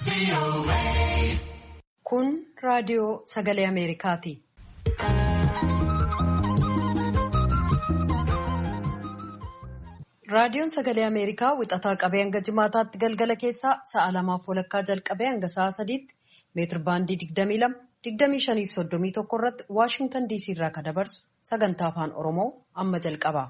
Kun raadiyoo sagalee Ameerikaati. Raadiyoon sagalee Ameerikaa wixataa qabee hanga jimaataatti galgala keessaa sa'a 2:00 jalqabee hanga sa'a 3:00 meetir baandii 22, 25 fi 31 irratti Waashingtan DC irraa kan dabarsu sagantaa afaan Oromoo amma jalqaba.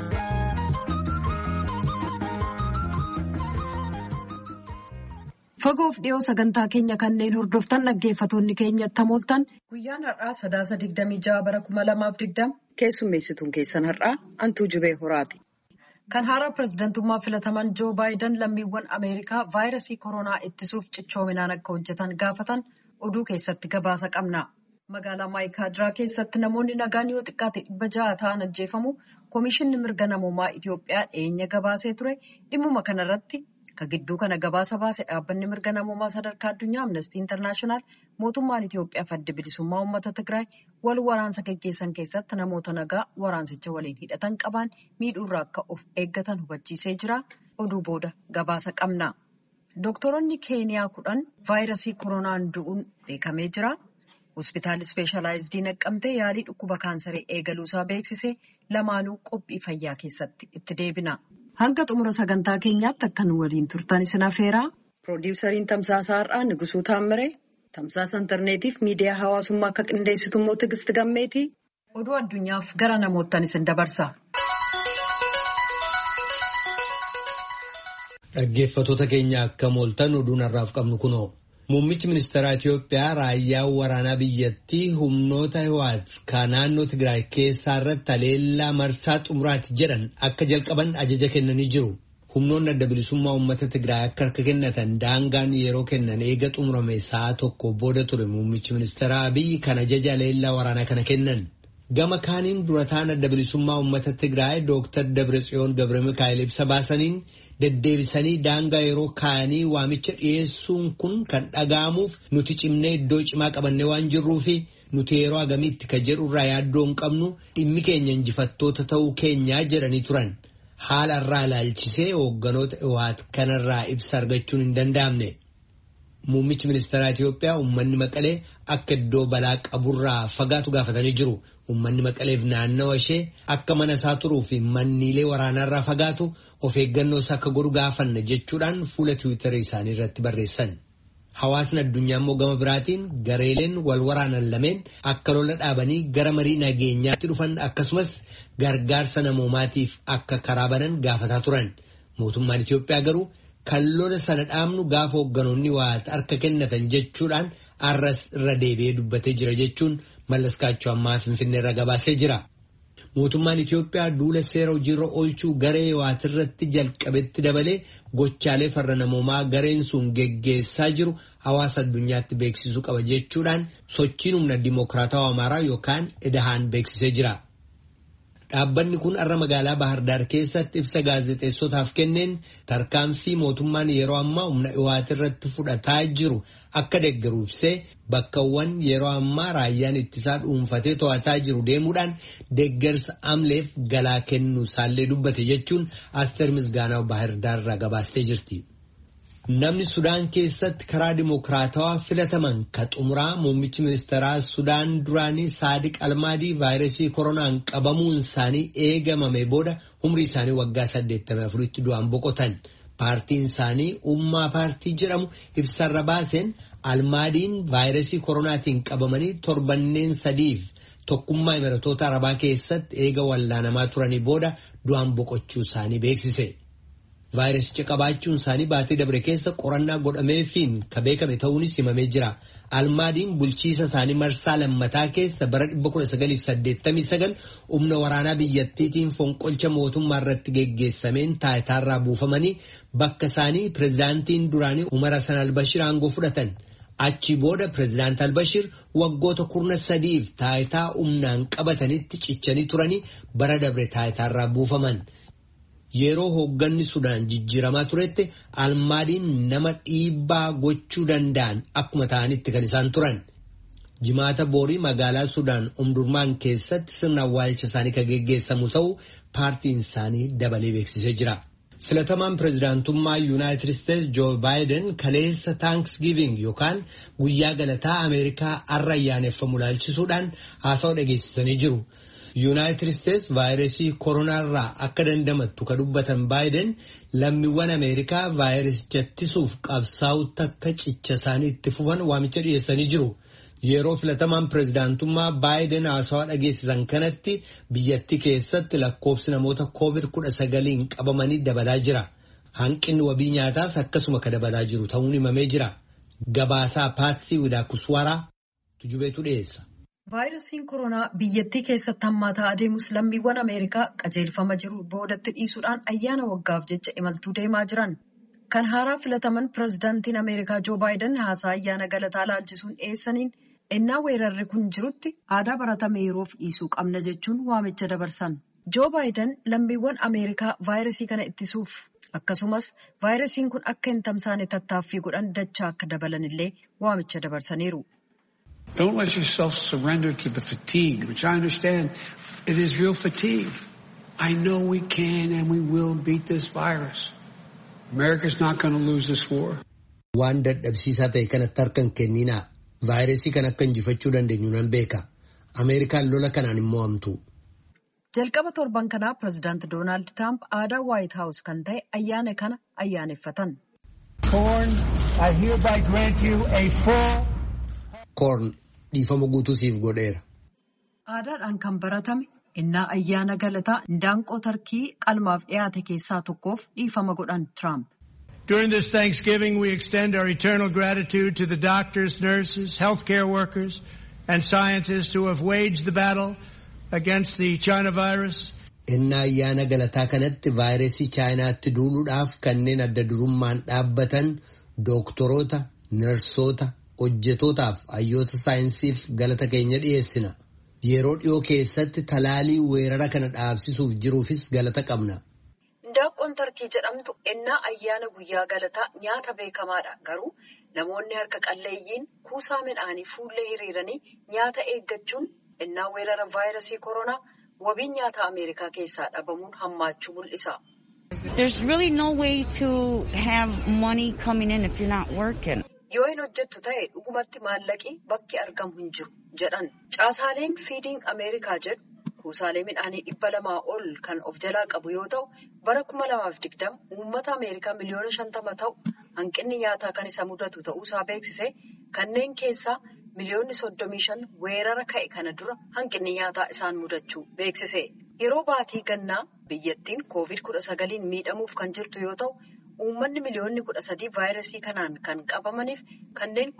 Fagoof dhiyoo sagantaa keenya kanneen hordoftan dhaggeeffatoonni keenya tamooltan guyyaan har'aa 26 bara 2020 keessummeessituun keessan har'aa Antuu Jibee Horaati. Kan haaraa pireezidantummaa filataman Joo Baayiden lammiiwwan Ameerikaa vaayirasii koronaa ittisuuf cichoominaan akka hojjetan gaafatan oduu keessatti gabaasa qabna. Magaalaa Maayikaadiraa keessatti namoonni nagaan yoo xiqqaate 600 ta'an ajjeefamu Komishinni Mirga Namoomaa Itoophiyaa dhiyeenya gabaasee ture. Dhimmuma kanarratti ka gidduu kana gabaasa baase dhaabbanni mirga namoomaa sadarkaa addunyaa Amnestii Intarnaashinaal mootummaan Itoophiyaa Adda Bilisummaa Uummata Tigraay wal waraansa gaggeessan keessatti namoota nagaa waraansicha waliin hidhatan qaban miidhuurraa akka of eeggatan hubachiisee jira. Oduu booda gabaasa qabna. Doktoroonni Keeniyaa 10 vaayirasii koronaan du'uun beekamee jira. Hospitaalli Ispeeshalaayizidii Naqqamtee yaalii dhukkuba kaansarii eegaluusaa beeksisee lamaanuu qophii fayyaa keessatti itti deebina. Hanga xumura sagantaa keenyaatti akkan waliin turtan isin afeeraa. Piroodyuusariin Tamsaasaa Har'aa Nigusuu Taammiree, Tamsaasa Intarneetiif miidiyaa hawaasummaa akka qindeessitu immoo Tigisti Gammeetii. Oduu addunyaaf gara namoottan isin dabarsa. Dhaggeeffatoota keenya akka mooltan oduun har'aaf qabnu kunoo. Muummichi ministeeraa Itoophiyaa raayyaa waraanaa biyyattii humnoota Hiwaat kan naannoo Tigraay keessaa irratti haleellaa marsaa xumuraati jedhan akka jalqaban ajaja kennanii jiru. Humnoonni adda bilisummaa uummata Tigraay akka harka kennatan daangaan yeroo kennan eega xumurame sa'a tokko booda ture muummichi ministeeraa Abiyyi kan ajaja haleellaa waraanaa kana kennan. Gama kaaniin durataan adda bilisummaa uummata Tigraay Dr. Dabratsiyoon Gabramikaa'el ibsa baasaniin deddeebisanii daangaa yeroo kaanii waamicha dhiyeessuun kun kan dhaga'amuuf nuti cimnee iddoo cimaa qabannee waan jirruufi nuti yeroo agamiitti kan jedhurraa yaaddoo hin qabnu dhimmi keenya injifattoota ta'uu keenyaa jedhanii turan. Haala irraa ilaalchisee hoogganoota Hiwaat kanarraa ibsa argachuun hin danda'amne. Muummichi ministeeraa Itoophiyaa uummanni Maqalee akka iddoo balaa qaburraa fagaatu gaafatanii jiru. Uummanni Maqaleef naannawa ishee akka mana isaa turuu fi manniilee waraanaarraa fagaatu of eeggannoos akka godhu gaafanna jechuudhaan fuula tiwiitarii isaanii irratti barreessan. Hawaasni addunyaa immoo gama biraatiin gareeleen wal waraanan lameen akka lola dhaabanii gara marii nageenyaatti dhufan akkasumas gargaarsa namoomaatiif akka karaa banan gaafataa turan. Mootummaan Itoophiyaa garuu kan lola sana dhaabnu gaafa hoogganoonni Hiwaat harka kennatan jechuudhaan arras irra deebi'ee dubbatee jira jechuun Mallaskaachoo ammaa Finfinnee irra gabaasee jira. Mootummaan Itoophiyaa duula seera hojiirra oolchuu garee Hiwaat irratti jalqabetti dabalee gochaalee farra namoomaa gareen sun geggeessaa jiru hawaasa addunyaatti beeksisuu qaba jechuudhaan sochiin humna Dimookiraatawaa Amaaraa yookaan EDHAN beeksisee jira. Dhaabbanni kun har'a magaalaa Baahirdaar keessatti ibsa gaazexeessotaaf kenneen tarkaanfii mootummaan yeroo ammaa humna Hiwaat irratti fudhataa jiru akka deeggaru ibsee bakkawwan yeroo ammaa raayyaan ittisaa dhuunfatee to'ataa jiru deemuudhaan deeggarsa amleef galaa kennu isaallee dubbate jechuun Asteer Misgaanaa Baahirdaar irraa gabaastee jirti. Namni Sudaan keessatti karaa Dimookiraatawaa filataman ka xumuraa muummichi ministeeraa Sudaan duraanii Saadiq Almaadii vaayirasii koronaan qabamuun isaanii eegamame booda umrii isaanii waggaa 84tti du'aan boqotan. Paartiin isaanii Ummaa Paartii jedhamu ibsarra baaseen Almaadiin vaayirasii koronaatiin qabamanii torbanneen 3f tokkummaa Imiratoota Arabaa keessatti eega wallaanamaa turanii booda du'aan boqochuu isaanii beeksise. Vaayirasicha qabaachuun isaanii baatii dabre keessa qorannaa godhameefiin ka beekame ta'uunis himamee jira. Almaadiin bulchiisa isaanii marsaa lammataa keessa bara 1989 humna waraanaa biyyattiitiin fonqolcha mootummaa irratti geggeessameen taayitaarraa buufamanii bakka isaanii pireezidaantiin duraanii Umar Hassan Albashir aangoo fudhatan. Achi booda pireezidaant Albashir waggoota 13f taayitaa humnaan qabatanitti cichanii turanii bara dabre taayitaarraa buufaman. Yeroo hoogganni Sudaan jijjiiramaa turetti Almaadiin nama dhiibbaa gochuu danda'an akkuma ta'anitti kan isaan turan. Jimaata boorii magaalaa Sudaan Omdurmaan keessatti sirna awwaalcha isaanii kan geggeessamu ta'uu paartiin isaanii dabalee beeksisee jira. Filatamaan pireezidaantummaa Yuunaayitid Isteetsi Joo Baayiden kaleessa Taankisgiiving yookaan guyyaa galataa Ameerikaa har'a ayyaaneffamu ilaalchisuudhaan haasawaa dhageessisanii jiru. Yuunaayitid Isteetsi vaayirasii koronaarraa akka dandamattu ka dubbatan Baayiden lammiiwwan Ameerikaa vaayirasicha ittisuuf qabsaa'utti akka cicha isaanii itti fufan waamicha dhiyeessanii jiru. Yeroo filatamaan pireezidaantummaa Baayiden haasawaa dhageessisan kanatti biyyattii keessatti lakkoofsi namoota COVID-19 qabamanii dabalaa jira. Hanqinni wabii nyaataas akkasuma ka dabalaa jiru ta'uun himamee jira. Gabaasaa Paatsii Widaakuswaaraa tujubeetu dhiyeessa. Vaayirasiin koronaa biyyattii keessatti hammaataa adeemus lammiiwwan Ameerikaa qajeelfama jiru boodatti dhiisuudhaan ayyaana waggaaf jecha imaltuu deemaa jiran. Kan haaraa filataman pireezidaantiin Ameerikaa Joo Baayiden haasaa ayyaana galataa ilaalchisuun dhiyeessaniin ennaa weerarri kun jirutti aadaa baratame yeroof dhiisuu qabna jechuun waamicha dabarsan. Joo Baayiden lammiiwwan Ameerikaa vaayirasii kana ittisuuf akkasumas vaayirasiin kun akka hin tamsaane tattaaffii godhan dachaa akka dabalan illee waamicha dabarsaniiru. Don't let yourself surrender to the fatigue, which I understand it is real fatigue. I know we can and we will beat this virus. America's not going to lose this war. Waan dadhabsiisaa ta'e kanatti harka hin kenninaa. Vaayirasii kan akka injifachuu dandeenyu nan beeka. Ameerikaan lola kanaan hin mo'amtu. Jalqaba torban kanaa pireezidaanti Doonaald Tiraamp aadaa Waayit Haawus kan ta'e ayyaana kana ayyaaneffatan. Koorn dhiifama guutuu siif godheera. Aadaadhaan kan baratame innaa ayyaana galataa indaanqoo tarkii qalmaaf dhiyaate keessaa tokkoof dhiifama godhan Tiraamp. During this Thanksgiving, we extend our eternal gratitude to the doctors, nurses, healthcare workers, and scientists who have waged the battle against the China virus. Innaa ayyaana galataa kanatti vaayirasii Chaayinaatti duuluudhaaf kanneen adda durummaan dhaabbatan dooktoroota, narsoota, hojjetootaaf hayyoota saayinsiif galata keenya dhiyeessina. Yeroo dhiyoo keessatti talaalii weerara kana dhaabsisuuf jiruufis galata qabna. Indaanqoon tarkii jedhamtu ennaa ayyaana guyyaa galataa nyaata beekamaadha. Garuu namoonni harka qalleeyyiin kuusaa midhaanii fuullee hiriiranii nyaata eeggachuun ennaa weerara vaayirasii koronaa wabiin nyaata Ameerikaa keessaa dhabamuun hammaachuu mul'isa. There's really no way to have money coming in if you're not working. Yoo hin hojjettu ta'e dhugumatti maallaqi bakki argamu hin jiru jedhan. Caasaaleen Fiidiing Ameerikaa jedhu kuusaalee midhaanii 200 ol kan of jalaa qabu yoo ta'u bara 2020 uummata Ameerikaa miliyoona 50 ta'u hanqinni nyaataa kan isa mudatu ta'uusaa beeksise kanneen keessaa miliyoonni 35 weerara ka'e kana dura hanqinni nyaataa isaan mudachuu beeksise. Yeroo baatii gannaa biyyattiin COVID-19 miidhamuuf kan jirtu yoo ta'u uummanni miliyoonni 13 vaayirasii kanaan kan qabamaniif kanneen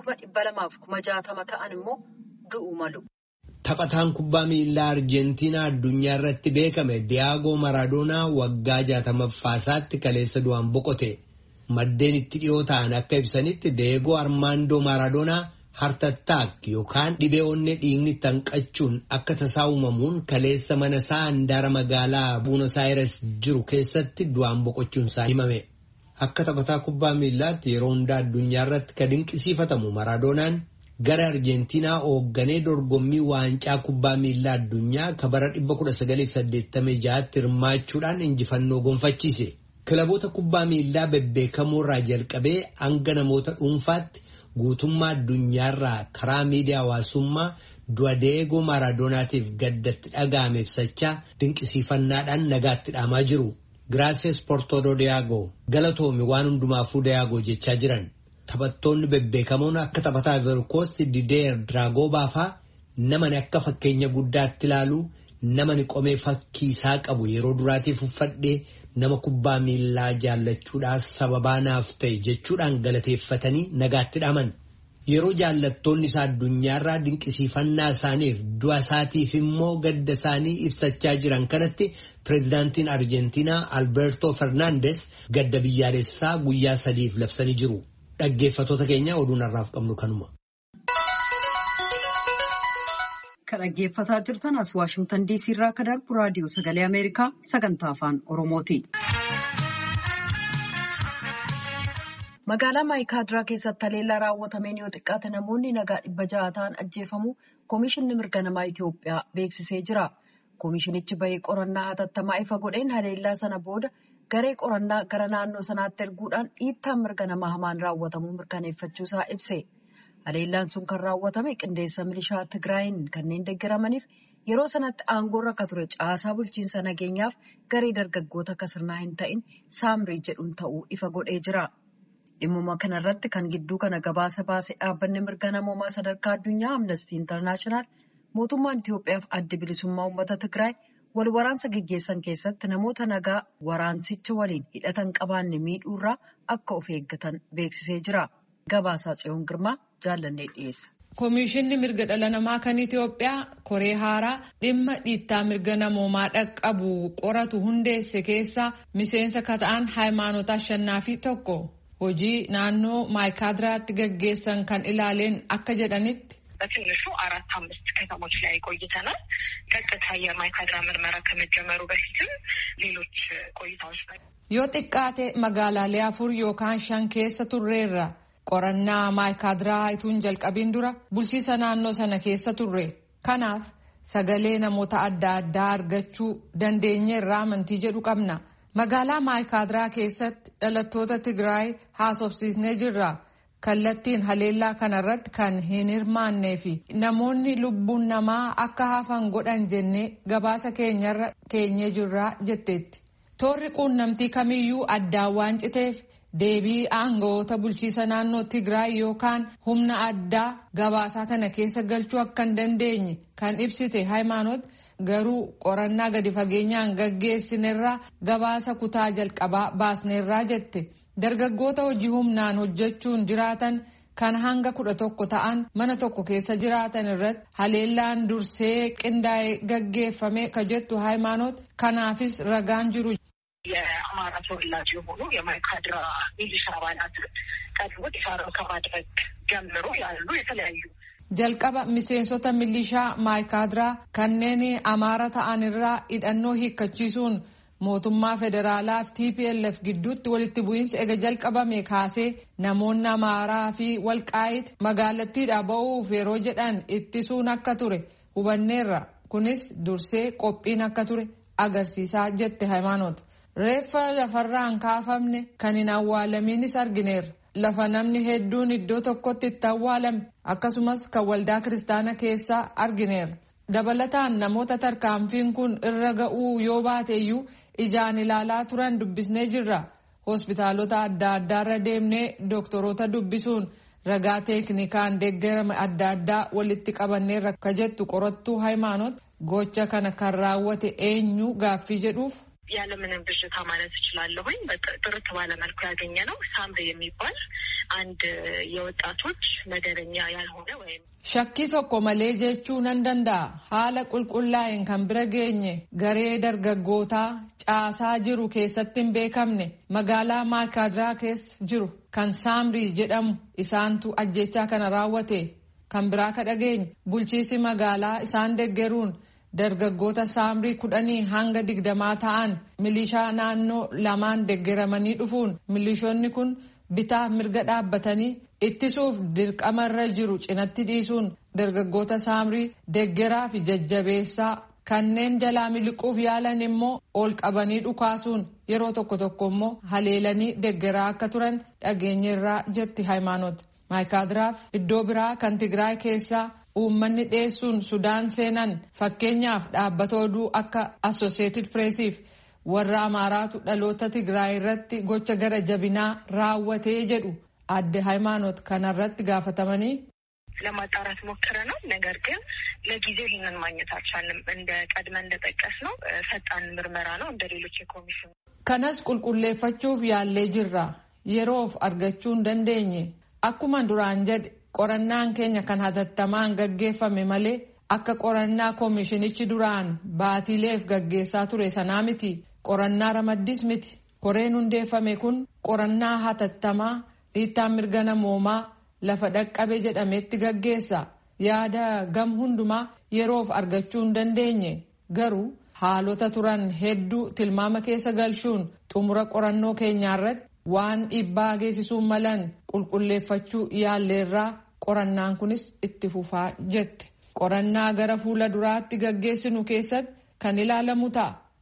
260,000 ta'an immoo du'uu malu. Taphataan kubbaa miilaa Arjentiinaa addunyaa irratti beekame Diyaagoo Maraadoonaa waggaa 60ffaasaatti kaleessa du'aan boqote. Maddeen itti dhiyoo ta'an akka ibsanitti Diyaagoo Armaandoo Maraadoonaa heart attack yookaan dhibee onnee dhiigni tanqachuun akka tasaa uumamuun kaleessa mana isaa handaara magaalaa Buunos Aayires jiru keessatti du'aan boqochuun isaa himame. Akka taphataa kubbaa miillaatti yeroo hundaa addunyaa irratti kan dinqisiifatamu Maraadoonaan gara Arjentiinaa hoogganee dorgommii waancaa kubbaa miillaa addunyaa kan bara 1986tti hirmaachuudhaan injifannoo gonfachiise. Kilaboota kubbaa miillaa bebbeekamoo irraa jalqabee hanga namoota dhuunfaatti guutummaa addunyaarraa karaa miidiyaa hawaasummaa du'a Diyaagoo Maradoonaatiif gaddatti dhaga'ame ibsachaa dinqisiifannaadhaan nagaatti dhaamaa jiru. Gracias por todo Diyaagoo. Galatoomi waan hundumaafuu Diyaagoo jechaa jiran. Taphattoonni bebbeekamoon akka taphataa Ivory Coast Didier Drogba fa'aa namani akka fakkeenya guddaatti ilaalu namani qomee fakkii isaa qabu yeroo duraatiif uffadhee nama kubbaa miillaa jaallachuudhaaf sababaa naaf ta'e jechuudhaan galateeffatanii nagaatti dhaaman. Yeroo jaallattoonni isaa addunyaarraa dinqisiifannaa isaaniif du'a isaatiif immoo gadda isaanii ibsachaa jiran kanatti pireezidaantiin Arjentiinaa Alberto Fernandes gadda biyyaalessaa guyyaa 3 labsanii jiru. Dhaggeeffattoota keenya oduun har'aaf qabnu kanuma. Kan dhaggeeffataa jirtan as Waashingtan DC irraa kan darbu raadiyoo sagalee Ameerikaa sagantaa afaan Oromooti. Magaalaa Maayikaadiraa keessatti haleellaa raawwatameen yoo xiqqaate namoonni nagaa 600 ta'an ajjeefamuu Koomishinni Mirga Namaa Itoophiyaa beeksisee jira. Koomishinichi bahee qorannaa hatattamaa ifa godheen haleellaa sana booda garee qorannaa gara naannoo sanaatti erguudhaan dhiittaan mirga namaa hamaan raawwatamuu mirkaneeffachuusaa ibse. Haleellaan sun kan raawwatame qindeessa milishaa Tigraayin kanneen deeggaramaniif yeroo sanatti aangoorra akka ture caasaa bulchiinsa nageenyaaf garee dargaggoota akka sirnaa hin ta'in Saamrii jedhuun ta'uu ifa godhee jira. Dhimmuma kanarratti kan gidduu kana gabaasa baase dhaabbanni mirga namoomaa sadarkaa addunyaa Amnesty International mootummaan Itoophiyaaf adda bilisummaa uummata Tigraay wal waraansa gaggeessan keessatti namoota nagaa waraansicha waliin hidhatan qabaanne miidhuurraa akka of eeggatan beeksisee jira. Gabaasaa Tsiyoon Girmaa jaallannee dhiyeessa. Komishinni mirga dhala namaa kan Itoophiyaa koree haaraa dhimma dhiittaa mirga namoomaa dhaqqabu qoratu hundeesse keessaa miseensa kata'an Hayimaanoot Ashannaafi tokko hojii naannoo ማይካድራatti gaggeessan kan ilaaleen akka jedhanitti በትንሹ 4-5 ከተሞች ላይ ቆይተናል። ቀጥታ የማይካድራ ምርመራ ከመጀመሩ በፊትም ሌሎች ቆይታዎች yoo xiqqaate magaalaalee 4 yookaan 5 keessa turreerra. Qorannaa maayikaadiraa ituun jalqabiin dura bulchiisa naannoo sana keessa turre. Kanaaf sagalee namoota adda addaa argachuu dandeenyeerraa amantii jedhu qabna. Magaalaa maayikaadiraa keessatti dhalattoota Tigraay haasofsiisnee jirra. Kallattiin haleellaa kanarratti kan hin hirmaannee fi namoonni lubbuun namaa akka hafan godhan jennee gabaasa keenyarra keenyee jirraa jetteetti. Toorri quunnamtii kamiyyuu addaan waan citeef deebii aangawoota bulchiisa naannoo Tigraay yookaan humna addaa gabaasaa kana keessa galchuu akka hin dandeenye kan ibsite Hayimaanoot garuu qorannaa gadi fageenyaan gaggeessinerraa gabaasa kutaa jalqabaa baasneerraa jette. Dargaggoota hojii humnaan hojjechuun jiraatan kan hanga 11 ta'an mana tokko keessa jiraatan irratti haleellaan dursee qindaa'ee gaggeeffame ka jettu Hayimaanoot kanaafis ragaan jiru. የአማራ ተወላጅ የሆኑ የማይካድራ ሚሊሻ አባላትን ቀድሞ ዲፋሮ ከማድረግ ጀምሮ ያሉ የተለያዩ jalqaba miseensota milishaa maayikaadiraa kanneen amaara ta'an irraa hidhannoo hiikkachiisuun mootummaa federaalaa fi TPLF gidduutti walitti bu'iinsa ega jalqabame kaasee namoonni amaaraa fi walqaayit magaalattiidhaa ba'uuf yeroo jedhan ittisuun akka ture hubanneerra. Kunis dursee qophiin akka ture agarsiisaa jette Hayimaanoot. Reeffa lafarraan kaafamne kan hin awwaalamiinis argineerra. Lafa namni hedduun iddoo tokkotti itti awwaalame akkasumas kan waldaa kiristaana keessaa argineerra. Dabalataan namoota tarkaanfiin kun irra ga'uu yoo baateeyyuu ijaan ilaalaa turan dubbisnee jirra. Hospitaalota adda addaarra deemnee doktoroota dubbisuun ragaa teeknikaan deeggarame adda addaa walitti qabanneerra ka jettu qorattuu Hayimaanoot gocha kana kan raawwate eenyu gaaffii jedhuuf. ያለምንም ብዥታ ማለት እችላለሁኝ ጥርት ባለ መልኩ ያገኘ ነው ሳምሪ የሚባል አንድ የወጣቶች መደበኛ ያልሆነ ወይም shakkii tokko malee jechuu nan danda'a. Haala qulqullaa'een kan bira geenye garee dargaggootaa caasaa jiru keessatti hin beekamne magaalaa maayikaadiraa keessa jiru kan Saamrii jedhamu isaantu ajjechaa kana raawwate. Kan biraa ka dhageenye bulchiisi magaalaa isaan deeggaruun dargaggoota Saamrii 10 hanga 20 ta'an milishaa naannoo lamaan deeggaramanii dhufuun milishoonni kun bitaa mirga dhaabbatanii ittisuuf dirqamarra jiru cinatti dhiisuun dargaggoota Saamrii deeggaraa fi jajjabeessaa kanneen jalaa miliquuf yaalan immoo ol qabanii dhukaasuun yeroo tokko tokko immoo haleelanii deeggaraa akka turan dhageenyeerraa jetti Hayimaanoot. Maayikaadiraaf iddoo biraa kan Tigraay keessaa uummanni dheessuun Sudaan seenan fakkeenyaaf dhaabbata oduu akka Associated Pressiif warra Amaaraatu dhaloota Tigraay irratti gocha gara jabinaa raawwatee jedhu adde Hayimaanoot kanarratti gaafatamanii. ለማጣራት ሞክረናል። ነገር ግን ለጊዜው ይህንን ማግኘት አልቻልንም። እንደ ቀድመን እንደጠቀስነው ፈጣን ምርመራ ነው እንደ ሌሎች የኮሚሽን kanas qulqulleeffachuuf yaallee jirra. Yeroof argachuu hin dandeenye. Akkuma duraan jedhe qorannaan keenya kan hatattamaan gaggeeffame malee akka qorannaa koomishinichi duraan baatiileef gaggeessaa ture sanaa miti. Qorannaa ramaddis miti. Koreen hundeeffame kun qorannaa hatattamaa dhiittaa mirga namoomaa lafa dhaqqabe jedhametti gaggeessa. Yaada gam hundumaa yeroof argachuu hin dandeenye. Garuu haalota turan hedduu tilmaama keessa galchuun xumura qorannoo keenyaarratti waan dhiibbaa geessisuu malan qulqulleeffachuu yaalleerraa qorannaan kunis itti fufaa jette. Qorannaa gara fuula duraatti gaggeessinu keessatti kan ilaalamu ta'a.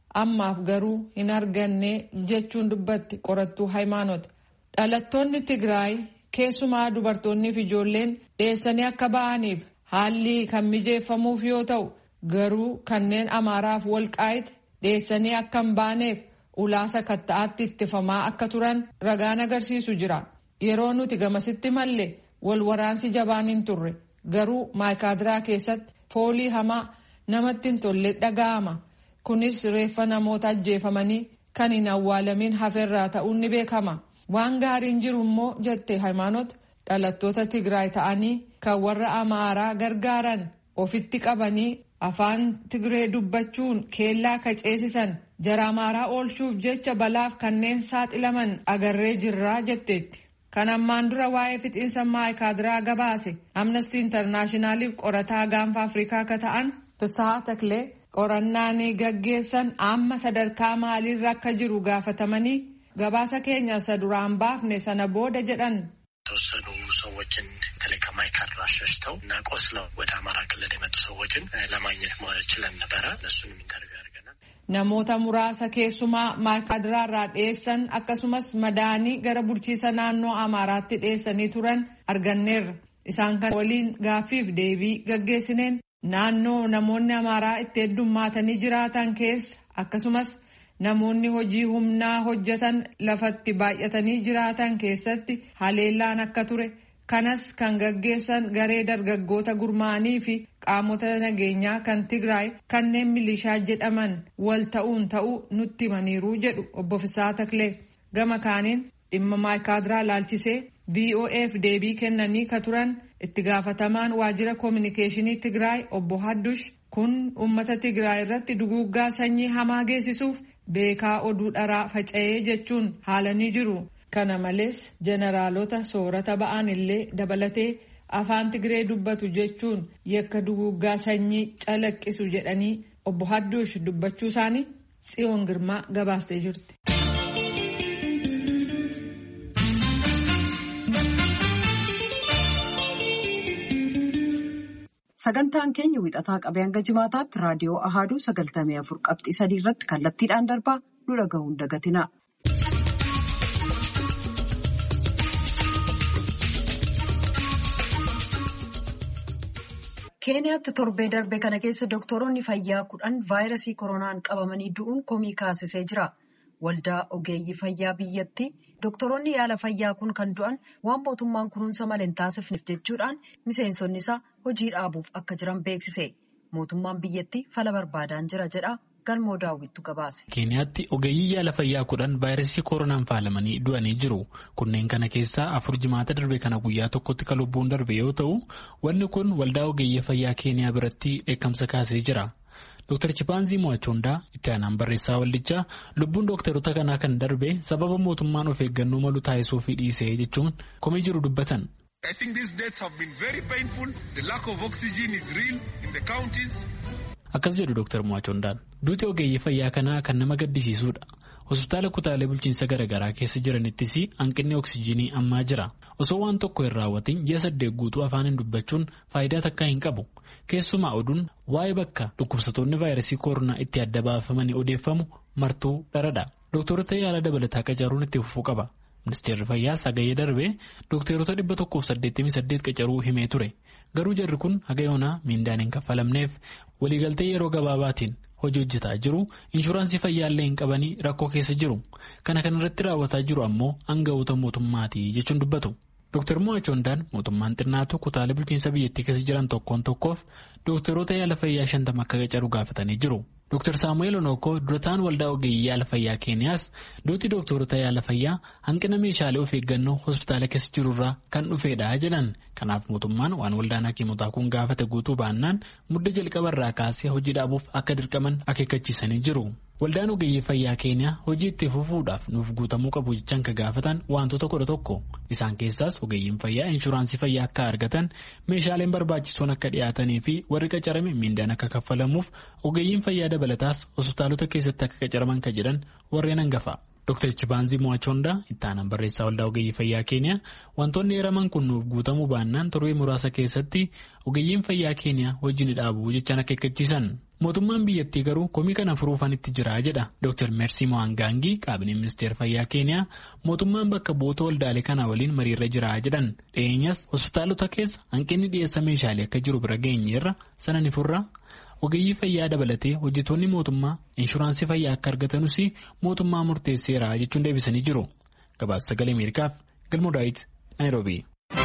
ammaaf garuu hin arganne jechuun dubbatti qorattuu Hayimaanoot. Dhalattoonni Tigraay keessumaa dubartoonni fi ijoolleen dheessanii akka ba'aniif haalli kan mijeeffamuuf yoo ta'u garuu kanneen Amaaraaf Walqaayit dheessanii akka hin baaneef ulaasa katta'aatti ittifamaa akka turan ragaan agarsiisu jira. Yeroo nuti gamasitti malle wal waraansi jabaan hin turre garuu Maayikaadiraa keessatti foolii hamaa namatti hin tolle dhaga'ama. Kunis reeffa namoota ajjeefamanii kan hin awwaalamin hafeerraa ta'uun ni beekama. Waan gaariin jiru immoo jette Hayimaanoot dhalattoota Tigraay ta'anii kan warra Amaaraa gargaaran ofitti qabanii afaan Tigree dubbachuun keellaa kaceessisan jara Amaaraa oolchuuf jecha balaaf kanneen saaxilaman agarree jirraa jetteetti. Kan ammaan dura waa'ee fixiinsa Maayikaadiraa gabaase Amnesty Internationaliif qorataa gaanfa Afrikaa akka ta'an Fisahaa Taklee qorannaan gaggeessan amma sadarkaa maaliirra akka jiru gaafatamanii gabaasa keenya isa duraan baafne sana booda jedhan. የተወሰኑ ሰዎችን በተለይ ከማይካድራ ሸሽተው እና ቆስለው ወደ አማራ ክልል የመጡ ሰዎችን ለማግኘት ችለን ነበረ። እነሱንም ኢንተርቪው አድርገናል። namoota muraasa keessumaa Maayikaadiraa irraa dheessan akkasumas madaanii gara bulchiisa naannoo Amaaraatti dheessanii turan arganneerra. Isaan kan waliin gaaffiif deebii gaggeessineen naannoo namoonni Amaaraa itti heddummaatanii jiraatan keessa akkasumas namoonni hojii humnaa hojjetan lafatti baay'atanii jiraatan keessatti haleellaan akka ture kanas kan gaggeessan garee dargaggoota gurmaa'anii fi qaamota nageenyaa kan Tigraay kanneen milishaa jedhaman wal ta'uu nutti himaniiru jedhu obbo Fisaa Taklee. Gama kaaniin dhimma Maayikaadiraa laalchisee VOAf deebii kennanii ka turan itti gaafatamaan waajjira koominikeeshinii Tigraay obbo Haddush kun uummata Tigraay irratti duguuggaa sanyii hamaa geessisuuf beekaa oduu dharaa faca'ee jechuun haalanii jiru. Kana malees jeneraalota soorata ba'an illee dabalatee afaan Tigree dubbatu jechuun yakka duguuggaa sanyii calaqqisu jedhanii obbo Haddush dubbachuu isaanii Tsiyoon Girmaa gabaastee jirti. Sagantaan keenya wixataa qabee hanga jimaataatti raadiyoo Ahaaduu 94.3 irratti kallattiidhaan darbaa nu dhaga'uun dagatina. Keeniyaatti torbee darbe kana keessa doktoroonni fayyaa 10 vaayirasii koronaan qabamanii du'uun komii kaasisee jira. Waldaa ogeeyyii fayyaa biyyattii doktoroonni yaala fayyaa kun kan du'an waan mootummaan kunuunsa malee hin taasifneef jechuudhaan miseensonni isaa hojii dhaabuuf akka jiran beeksise. Mootummaan biyyattii fala barbaadaa jira jedha. Galmoo daawwittu gabaase. Keeniyaatti ogeeyyii yaala fayyaa 10 vaayirasii koronaan faalamanii du'anii jiru. Kunneen kana keessaa 4 jimaata darbe kana guyyaa tokkotti kan lubbuun darbe yoo ta'u, wanni kun waldaa ogeeyyii fayyaa Keeniyaa biratti dheekkamsa kaasee jira. Dr. Chipanzii Mo'achoondaa itti aanaan barreessaa waldichaa lubbuun dooktaroota kanaa kan darbe sababa mootummaan of eeggannoo malu taasisuu fi dhiisee jechuun komii jiru dubbatan. I think these deaths have been very painful. The lack of oxygen is real in the counties. Akkas jedhu Dr. Mo'achoondaan duuti ogeeyyii fayyaa kanaa kan nama gaddisiisuudha. Hospitaala kutaalee bulchiinsa garaagaraa keessa jiranittis hanqinni oksijiinii ammaa jira. Osoo waan tokko hin raawwatin ji'a 8 guutuu afaaniin dubbachuun faayidaa takkaa hin qabu. Keessumaa oduun waa'ee bakka dhukkubsatoonni vaayirasii koronaa itti adda baafamanii odeeffamu martuu dharadha. Dooktorota yaala dabalataa qacaruun itti fufuu qaba. Ministeerri Fayyaa Sagayee darbee dooktorota 188 qacaruu himee ture. Garuu jarri kun haga yoonaa miindaan hin kaffalamneef waliigaltee yeroo gabaabaatiin hojii hojjetaa jiru inshuraansii fayyaallee hin qabanii rakkoo keessa jiru. Kana kanarratti raawwataa jiru ammoo aangawoota mootummaati jechuun dubbatu. Dr. Mo'achoondaan mootummaan xinnaatu kutaalee bulchiinsa biyyattii keessa jiran tokkoof dooktaroota yaala fayyaa 50 akka qacaru gaafatanii jiru. Dr. Saamu'eel Onookoo durataan waldaa ogeeyyii yaala fayyaa Keeniyaas duuti dooktaroota yaala fayyaa hanqina meeshaalee of eeggannoo hospitaala keessa jirurraa kan dhufeedha jedhan. Kanaaf mootummaan waan waldaan hakiimotaa kun gaafate guutuu baannaan mudda jalqabarraa kaasee hojii dhaabuuf akka dirqaman akeekkachiisanii jiru. Waldaan ogeeyyii fayyaa Keeniyaa hojii itti fufuudhaaf nuuf guutamuu qabu jechaan ka gaafatan wantoota 11 isaan keessaas ogeeyyiin fayyaa inshuraansii fayyaa akka argatan meeshaaleen barbaachisoon akka dhiyaatanii fi warri qacarame miindaan akka kaffalamuuf ogeeyyiin fayyaa dabalataas hospitaalota keessatti akka qacaraman ka jedhan warreen hangafa. Dr. Chibaanzii Mo'achoondaa itti aanaan barreessaa waldaa ogeeyyii fayyaa Keeniyaa wantoonni eeraman kun nuuf guutamuu baannaan torbee muraasa keessatti ogeeyyiin fayyaa Keeniyaa wajjin dhaabuu jechaan akeekkachiisan. Mootummaan biyyattii garuu komii kana furuufan itti jira jedha Dr. Mercy Mwangangi qaabinee ministeera fayyaa Keeniyaa mootummaan bakka bu'oota waldaalee kanaa waliin mariirra jira jedhan dhiyeenyas hospitaalota keessa hanqinni dhiyeessa meeshaalee akka jiru bira geenyeerra sana ni furra. Ogeeyyii fayyaa dabalatee hojjettoonni mootummaa inshuraansii fayyaa akka argatanus mootummaa murteesseera jechuun deebisanii jiru. Gabaasa Sagalee Ameerikaaf Galmoo Daawit Naayiroobii.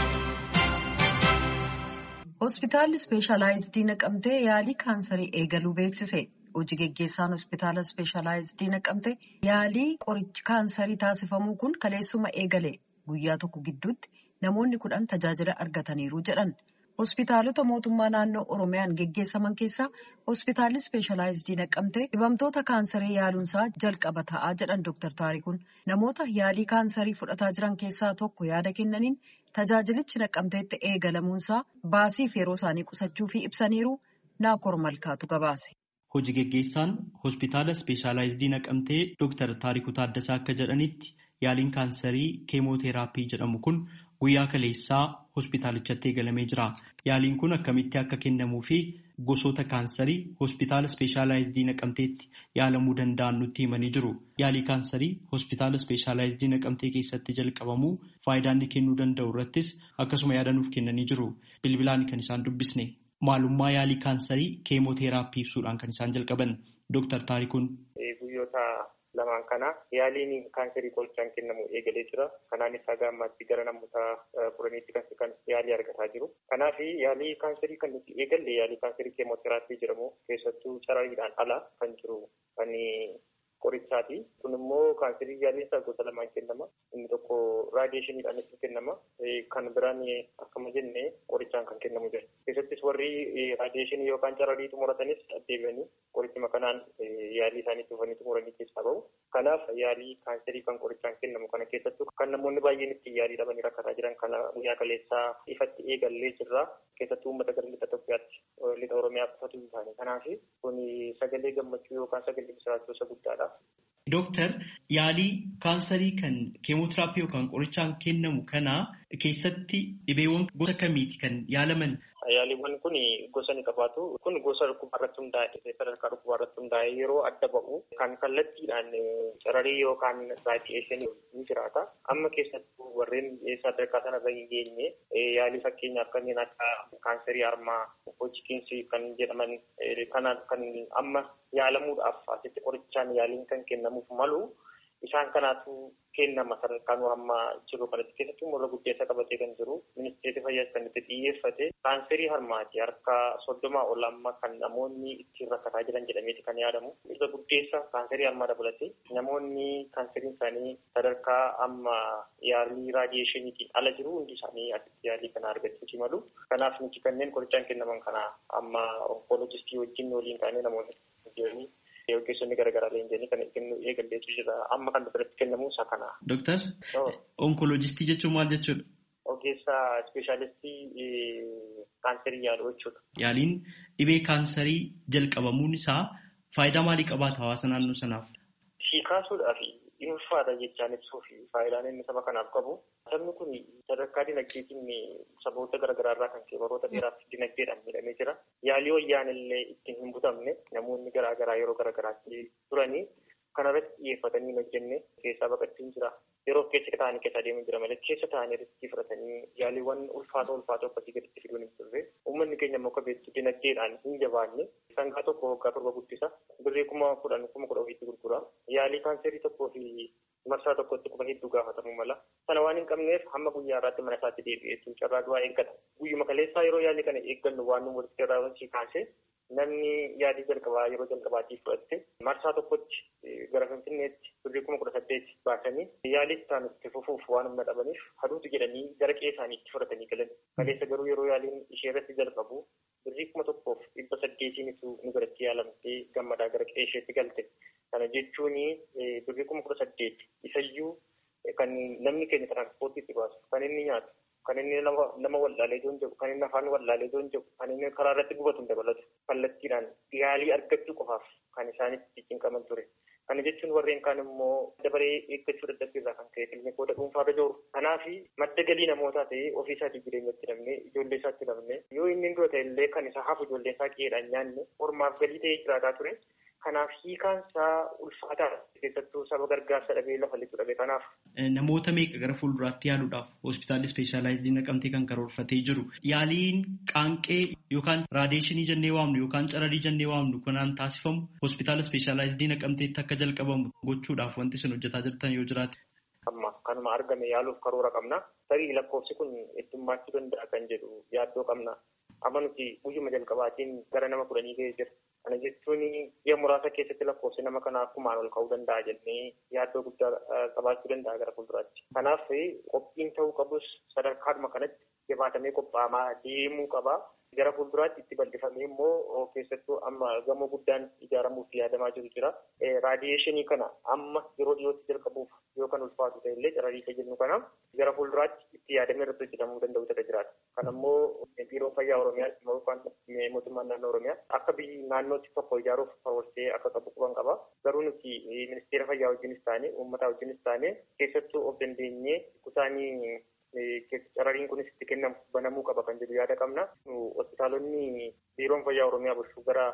Hospitaalli Ispeeshalaayizidii Naqamtee yaalii kaansarii eegaluu beeksise. Hojii geggeessaan hospitaala Ispeeshalaayizidii Naqamtee yaalii qorichi kaansarii taasifamuu kun kaleessuma eegale. Guyyaa tokko gidduutti namoonni 10 tajaajila argataniiru jedhan. Hospitaalota mootummaa naannoo Oromiyaan geggeessaman keessaa hospitaalli Ispeeshalaayizidii Naqamtee dhibamtoota kaansarii yaaluunsaa jalqaba ta'aa jedhan Dr. Taarikuun namoota yaalii kaansarii fudhataa jiran keessaa tokko yaada kennaniin tajaajilichi Naqamteetti eegalamuunsaa baasiif yeroo isaanii qusachuu fi ibsaniiru Naakoor Malkaatu gabaase. Hojii geggeessaan hospitaala Ispeeshalaayizidii Naqamtee Dr. Taarikuu Taaddasaa akka jedhanitti yaaliin kaansarii keemooteraappii jedhamu kun guyyaa kaleessaa hospitaalichatti eegalamee jira. Yaaliin kun akkamitti akka kennamuu fi gosoota kaansarii hospitaala Ispeeshalaayizidii Naqamteetti yaalamuu danda'an nutti himanii jiru. Yaalii kaansarii hospitaala Ispeeshalaayizidii Naqamtee keessatti jalqabamuu faayidaa inni kennuu danda'u irrattis akkasuma yaada nuuf kennanii jiru. Bilbilaan kan isaan dubbisne maalummaa yaalii kaansarii keemooteraappii ibsuudhaan kan isaan jalqaban Dr. Taarikuun. Guyyoota lamaan kana yaaliin kaansarii qorichaan kennamu eegalee jira. Kanaanis haga ammaatti gara namoota 10 kan yaalii argataa jiru. Kanaaf yaalii kaansarii kan nuti eegalle yaalii kaansarii keemooteraappii jedhamu keessattuu carariidhaan ala kan jiru kan qorichaati. Kun immoo kaansarii yaaliin isaa gosa lamaan kennama. Inni tokko raadiyeeshiniidhaan itti kennama. Kan biraan akkuma jenne qorichaan kan kennamu jira. Keessattis warri raadiyeeshinii yookaan cararii xumuratanis deebi'anii qorichuma kanaan yaalii isaanii dhufanii xumuranii keessaa bahu. Kanaaf yaalii kaansarii kan qorichaan kennamu kana keessattuu kan namoonni baay'een itti yaalii dhabanii rakkataa jiran kana guyyaa kaleessaa ifatti eegallee jirra. Keessattuu uummata gara lixa Itoophiyaatti lixa Oromiyaa qofatu hin taane. Kanaaf kun sagalee gammachuu yookaan sagalee misiraachuu isa guddaadha. Dooktar, yaalii kaansarii kan keemooteraappii yookaan qorichaan kennamu kana keessatti dhibeewwan gosa kamiiti kan yaalaman? Yaaliiwwan kun gosa ni qabaatu. Kun gosa dhukkubaa irratti hundaa'e, sadarkaa dhukkubaa irratti hundaa'e yeroo adda ba'u kan kallattiidhaan cararii yookaan raadiyeeshinii ni jiraata. Amma keessattuu warreen sadarkaa sanarra hin geenye yaalii fakkeenyaaf kanneen akka kaansarii harmaa, hojikiinsi kan jedhaman kan amma yaalamuudhaaf asitti qorichaan yaaliin kan kennamuuf malu isaan kanaatu kennama sadarkaan amma jiru kanatti keessattuu morra guddeessa qabatee kan jiru ministeerri fayyaa kan itti xiyyeeffate kaansarii harmaati harka 30 ol amma kan namoonni ittiin rakkataa jiran jedhameeti kan yaadamu. Isa guddeessa kaansarii harmaa dabalatee namoonni kaansariin isaanii sadarkaa amma yaalii raadiyeeshiniitiin ala jiru hundi isaanii asitti yaalii kana argachuuti malu. Kanaaf nuti kanneen qorichaan kennaman kana amma onkoloojistii wajjin waliin taanee namoonni jiranii. Ogeessonni garaagaraa leenjanii kan kennu eegalleetu jira. Amma kan biratti kennamu isa kana. Dooktar, onkoloojistii jechuun maal jechuudha? Ogeessa ispeeshaalistii kaansarii yaaluu jechuudha. Yaaliin dhibee kaansarii jalqabamuun isaa faayidaa maalii qabaata hawaasa naannoo sanaaf? Kaasuudhaaf dhuunfaadha jechaan ibsuuf faayidaan inni saba kanaaf qabu. Sabni kun sadarkaa dinagdeetiin saboota garaagaraa irraa kan ka'e baroota dheeraaf dinagdeedhaan miidhamee jira. Yaalii wayyaan illee ittiin hin butamne namoonni garaagaraa yeroo garaagaraatti turanii kanarratti xiyyeeffatanii hojjenne keessaa baqachuun jira. Yeroo keessa ta'anii keessa adeemaa jira malee keessa ta'anii riskii fudhatanii yaaliiwwan ulfaatoo akkasii gaditti fiduun hin turre. Uummanni keenya immoo akka beektu dinagdeedhaan hin jabaanne sangaa tokko waggaa 7 guddisa. Birrii 10,000 10,000 gurgura. Yaalii kaansarii tokkoo fi marsaa tokkotti quba hedduu gaafatamuu mala. Sana waan hin qabneef hamma guyyaa irraatti mana isaatti deebi'ee carraa du'aa eeggata. Guyyuma kaleessaa yeroo yaalii kana eeggannu waan nu walitti irraa kaasee namni yaalii jalqabaa yeroo jalqabaatiif fudhatte marsaa tokkotti gara Finfinneetti birrii 18,000 baasanii yaalii isaan itti fufuuf waan humna dhabaniif haduutu jedhanii gara qe'ee isaaniitti fudhatanii galan. Kaleessa garuu yeroo yaaliin ishee irratti jalqabu birrii 1,800 nu biratti yaalamtee gammadaa gara qe'ee isheetti galte. Kana jechuun birrii 18,000 isayyuu kan namni keenya tiranspoortiitti baasu kan inni nyaatu. Kan inni nama wallaalee joon jedhu, kan inni afaan wallaalee joon jedhu, kan inni karaa irratti gubatu dabalatu kallattiidhaan yaalii argachuu qofaaf kan isaanitti cinqaman ture. Kana jechuun warreen kaan immoo dabaree eeggachuu dadhabbiirraa kan ka'e kiliinikoota dhuunfaarra jiru. Kanaaf madda galii namootaa ta'ee ofii isaatii jireenyatti namne ijoollee isaatti namne yoo inni dura ta'e illee kan isa hafu ijoollee isaa qe'eedhaan nyaanne ormaaf galii ta'ee jiraataa ture. Kanaaf hiikaan isaa ulfaataa keessattuu saba gargaarsa dhabee lafa lixu dhabe kanaaf. Namoota meeqa gara fuulduraatti yaaluudhaaf hospitaalli ispeeshaalaayizidii Naqamtee kan karoorfatee jiru. Yaaliin qaanqee yookaan raadiyeeshinii jennee waamnu yookaan cararii jennee waamnu kanaan taasifamu hospitaala ispeeshaalaayizidii Naqamteetti akka jalqabamu gochuudhaaf wanti isin hojjetaa jirtan yoo jiraate. Amma kanuma argame yaaluuf karoora qabna. Tarii lakkoofsi kun heddummachuu danda'a kan jedhu yaaddoo qabna. Amma nuti guyyuma jalqabaatiin gara nama 10 ga'ee jira. Kana jechuun biyya muraasa keessatti lakkoofsi nama kanaa akkumaan ol ka'uu danda'a jennee yaaddoo guddaa qabaachuu danda'a gara fuulduraatti. Kanaaf qophiin ta'uu qabus sadarkaadhuma kanatti jabaatamee qophaa'amaa deemuu qaba. Gara fuulduraatti itti bal'ifamee immoo keessattuu amma gamoo guddaan ijaaramuuf yaadamaa jiru jira. Raadiyeeshinii kana amma yeroo dhiyootti jalqabuuf yoo kan ulfaatu ta'e illee carrariisa jennu kana gara fuulduraatti itti yaadamee irratti hojjetamuu danda'u ta'e jiraata. Kan ammoo biiroon fayyaa Oromiyaa yookaan mootummaan naannoo Oromiyaa akka biyyi naannootti tokko ijaaruuf karoorsee akka qabu quban qaba. Garuu nuti ministeera fayyaa wajjinis taane uummataa wajjinis taane keessattuu of dandeenyee kusaanii carrariin kunis itti kennamu banamuu qaba kan jedhu yaada qabna. Hospitaalonni biiroon fayyaa Oromiyaa bulchuu gara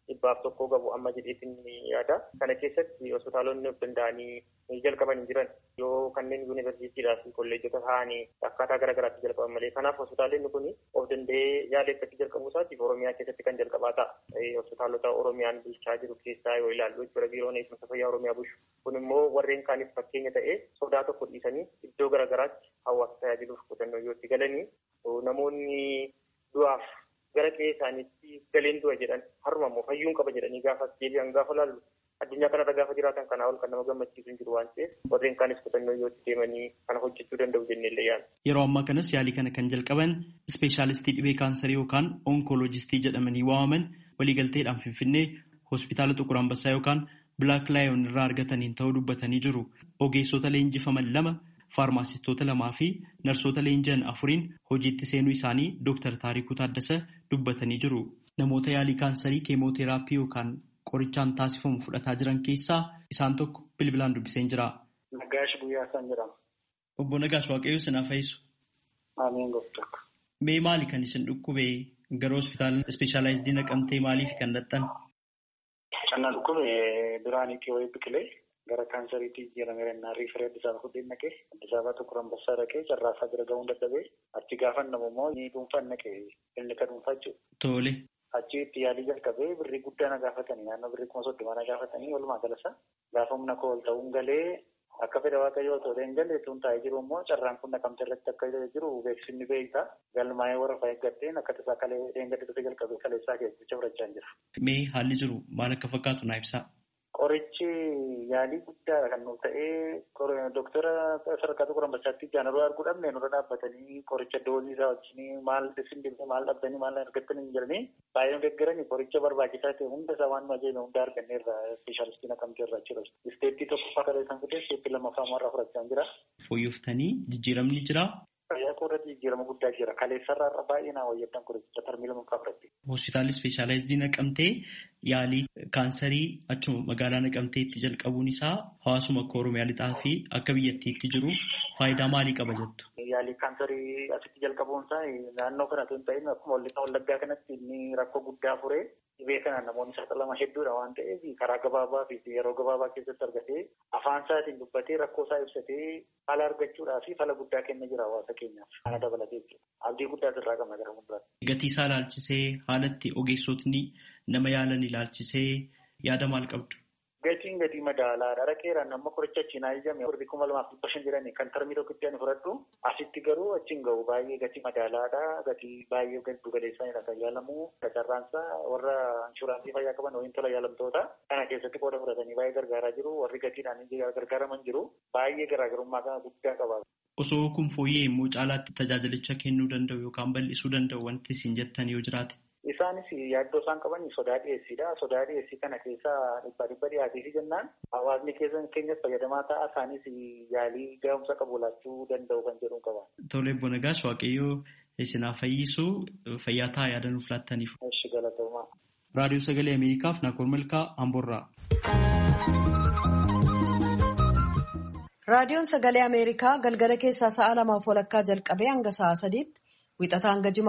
100 gabu amma jedheetiin yaada. Kana keessatti hospitaalonni of danda'anii jalqaban hin jiran yoo kanneen yuunivarsiitiidhaa fi kolleejjota ta'anii akkaataa garaagaraatti jalqaban malee. Kanaaf hospitaalonni kun of danda'ee yaaleeffachuu jalqabuu isaatiif Oromiyaa keessatti kan jalqabaa ta'a. Hospitaalota Oromiyaan bulchaa jiru keessaa yoo ilaallu jechuudha biiroon eegumsa fayyaa Oromiyaa bulchu. Kun immoo warreen kaaniif fakkeenya ta'ee sodaa tokko dhiisanii iddoo garaagaraatti hawaasa tajaajiluuf kutannoo yoo itti galanii namoonni du'aaf gara qe'ee isaaniitti galeen du'a jedhan haruma immoo fayyuun qaba jedhanii gaafa deebi'an gaafa laallu addunyaa kanarra gaafa jiraatan kanaa ol kan nama gammachiisu hin jiru waan ta'eef warreen kaanis kutannoo yoo itti deemanii kana hojjechuu danda'u jennee illee yaadna. Yeroo ammaa kanas yaalii kana kan jalqaban ispeeshaalistii dhibee kaansarii yookaan onkoloojistii jedhamanii waamaman waliigalteedhaan Finfinnee hospitaala Xuqur Ambassaa yookaan Black Lion irraa argataniin ta'uu dubbatanii jiru. Ogeessota leenjifaman 2 faarmaasistoota 2 fi narsoota leenji'an 4 hojiitti seenuu isaanii Dr. Taarikuu Taaddasa dubbatanii jiru. Namoota yaalii kaansarii keemooteraappii yookaan qorichaan taasifamu fudhataa jiran keessaa isaan tokko bilbilaan dubbiseen jira. Nagaash Guyyaa isaan jedhama. Obbo Nagaash Waaqayyoo isin haa fayyisu. Ameen gooftaa. Mee maali kan isin dhukkube gara hospitaala ispeeshaalaayizidii Naqamtee maaliif kan dhaqxan? Kan dhukkube duraanii Kiwoo Biqilee gara kaansariitti jedhamee naarrii firee Addis Ababa fudhee naqee Addis Ababa Xuqur Ambassaa dhaqee carraasaa bira ga'uun dadhabee achi gaafa namu immoo ni dhuunfaan naqee inni kan dhuunfaa jechuudha. Tole. Achitti yaalii jalqabee birrii guddaa na gaafatanii naannoo birrii 30,000 na gaafatanii walumaa galasa gaafa humna koo ol ta'uun galee akka fedha waaqayyoo otoo hin galle tuun taa'ee jiru immoo carraan kun Naqamtee irratti akka jiru beeksisni beekaa galmaa'ee warra fayyaddatteen akka tasaa kalee dheengaddatee jalqabee kaleessaa keessatti fudhachaa jira. Mee haalli jiru maal akka fakkaatu naa ibsaa? Qorichi yaalii guddaadha kan nuuf ta'ee doktara sadarkaa Xuqur Ambassaatti jaanaroo arguu dhabne nurra dhaabbatanii qoricha doozii isaa wajjin maal dhibee maal dhabdanii maal argattanii hin jiranii baay'ee nu deeggaranii qoricha barbaachisaa ta'e hunda isaa waan majeeme hunda arganneerra ispeeshaalistii Naqamtee irraa jira. Isteettii tokkoffaa kalee kan fudhate isteettii lammaffaa irraa fudhachaa jira. Fooyyooftanii jijjiiramni jira. Fayyaa koorratti jijjiirama guddaa jira. Kaleessarraa irra baay'ee naa wayyadan qoricha tarmii lammaffaa fudhatte. Hospitaalli ispeeshaalaayizidii Naqamtee yaalii kaansarii achuma magaalaa Naqamteetti jalqabuun isaa hawaasuma akka Oromiyaa lixaa fi akka biyyattiitti jiruuf faayidaa maalii qaba jettu? Yaalii kaansarii asitti jalqabuun isaa naannoo kanatti hin ta'in akkuma wallaggaa kanatti inni rakkoo guddaa furee dhibee kanaan namoonni saaxilaman hedduudha waan ta'eef karaa gabaabaa fi yeroo gabaabaa keessatti argatee afaan isaatiin dubbatee rakkoo isaa ibsatee fala argachuudhaa fi fala guddaa kenna jira hawaasa keenyaaf. Kana dabalatee jechuudha. Abdii guddaa irraa qabna gara fuulduraatti. Gatii isaa ilaalchisee haalatti ogeessotni nama yaalan ilaalchisee yaada maal qabdu? Gatiin gatii madaalaadha. Dhaqeeraan nama qoricha achiin ajajame 2,200 jedhanii kan tarmii tokkotti ani fudhadhu asitti garuu achiin gahu baay'ee gatii madaalaadha. Gatii baay'ee giddu galeessaanidha kan yaalamu. Carraansaa warra inshuraansii fayyaa qaban waliin tola yaalamtoota kana keessatti qooda fudhatanii baay'ee gargaaraa jiru. Warri gatiidhaan gargaaraman jiru. Baay'ee garaagarummaa guddaa qaba. Osoo kun fooyyee immoo caalaatti tajaajilicha kennuu danda'u yookaan bal'isuu danda'u wanti isin jettan yoo jiraate. Isaanis yaaddoo isaan qaban sodaa dhiyeessiidha. Sodaa dhiyeessii kana keessa dhibba dhiyaatee jennaan hawaasni keenyas fayyadamaa ta'a. Isaanis yaalii gahumsa qabu laachuu danda'u kan jedhu qaba. Tole Obbo Nagaash Waaqayyoo isin haa fayyisu fayyaa ta'a yaada nuuf laattaniif. Galatooma. Raadiyoo Sagalee Ameerikaaf Naakoor Malkaa Amboorraa. Raadiyoon Sagalee Ameerikaa galgala keessaa sa'a 2:00 jalqabee hanga sa'a 3:00 wixataa hanga